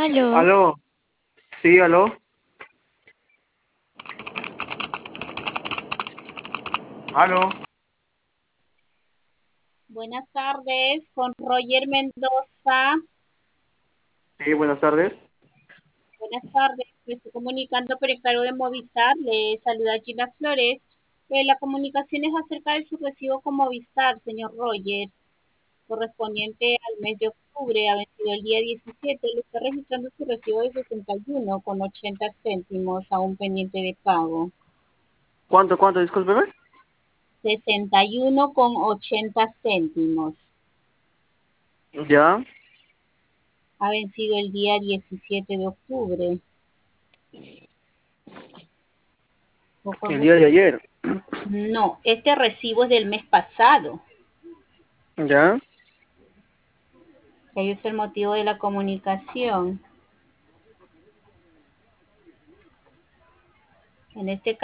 Aló, Aló, sí, aló, aló, Buenas tardes, con Roger Mendoza. sí, buenas tardes. Buenas tardes, me estoy comunicando por encargo de Movistar. Le saluda Gina Flores. La comunicación es acerca de su recibo con Movistar, señor Roger, correspondiente al mes de octubre, ha vencido el día 17. Le está registrando su recibo de 61,80 céntimos, aún pendiente de pago. ¿Cuánto, discúlpeme? 61,80 céntimos. Ya, Ha vencido el día 17 de octubre. el día de ayer. No, este recibo es del mes pasado. Ya, Que ahí es el motivo de la comunicación. En este caso,